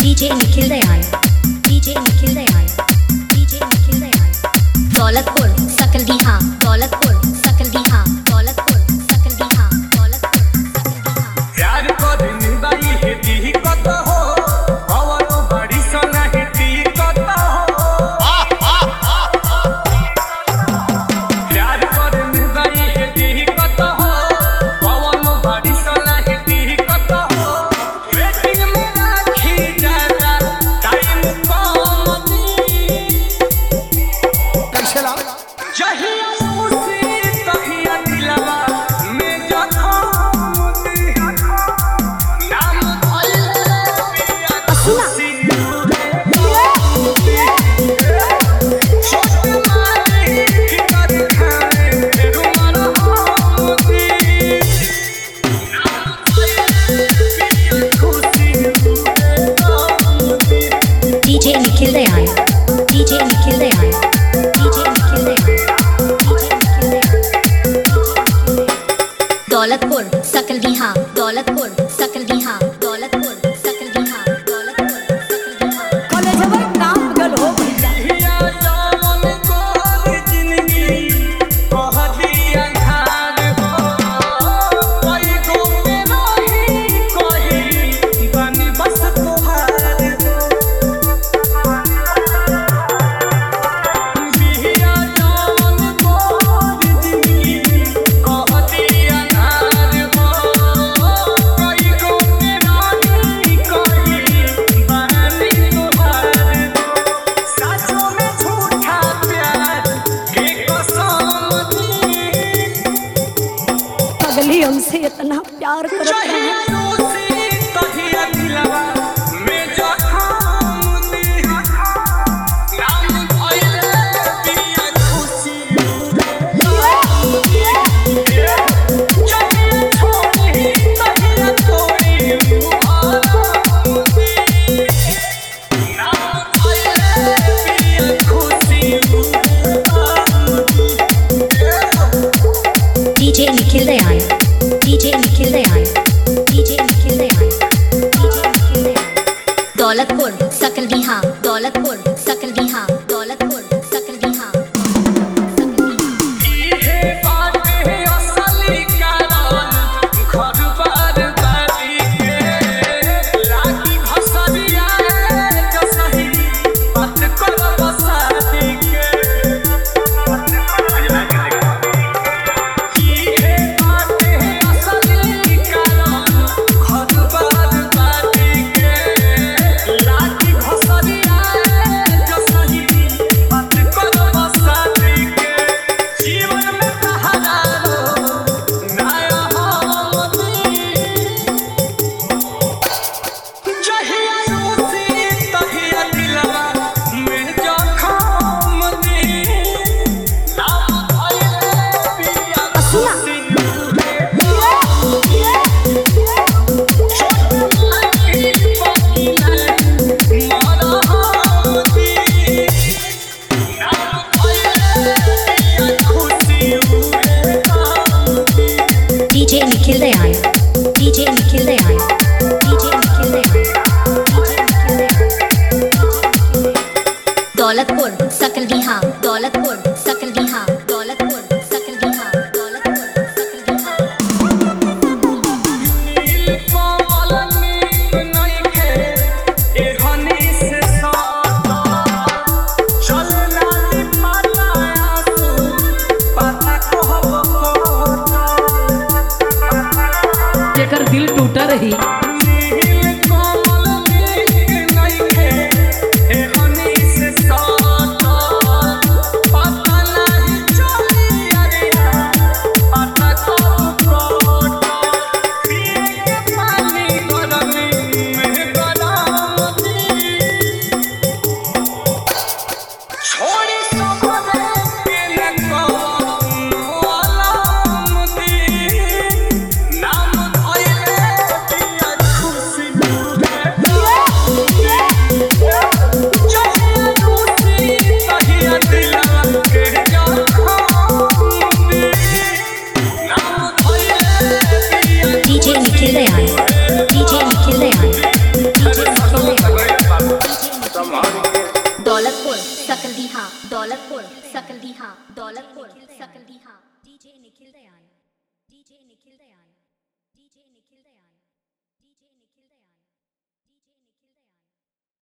DJ Nikhil Dayan, DJ Nikhil Dayan, DJ Nikhil Dayan. Daulatpur, Sakaldiha, Daulatpur, Sakaldiha, Daulatpur, Sakaldiha, Daulatpur, Sakaldiha. प्यार को दिन बाई है दी कत हो, पवनो बड़ी सोना है दी कत हो। प्यार को दिन बाई है दी कत हो, पवनो बड़ी सोना है दी कत हो। वेटिंग में राखी जाता टाइम कम दी। कैसे ला? जहिया उसी तहिया दिलवा में जखम दी। नाम DJ Nikhil Dayan, DJ Nikhil Dayan, DJ Nikhil Dayan, DJ Nikhil Dayan. Daulatpur, Sakaldiha, Daulatpur, Sakaldiha, Daulatpur, Sakaldiha, Daulatpur, Sakaldiha. कॉलेजवर काम गल हो भैया अगली हमसे इतना प्यार करता है DJ Nikhil Dayan, DJ Nikhil Dayan, DJ Nikhil Dayan, DJ Nikhil Dayan. Daulatpur, Sakaldiha, Daulatpur, Sakaldiha, Daulatpur, Sakaldiha. DJ Nikhil Dayan, DJ Nikhil Dayan, DJ Nikhil Dayan, DJ Nikhil Dayan. Daulatpur, Sakaldiha, Daulatpur, Sakaldiha, Daulatpur, Sakaldiha, Daulatpur, Sakaldiha. जेकर दिल टूटा रही पता Sakaldiha Daulatpur Sakaldiha Daulatpur Sakaldiha DJ Nikhil Dayal DJ Nikhil Dayal DJ Nikhil Dayal DJ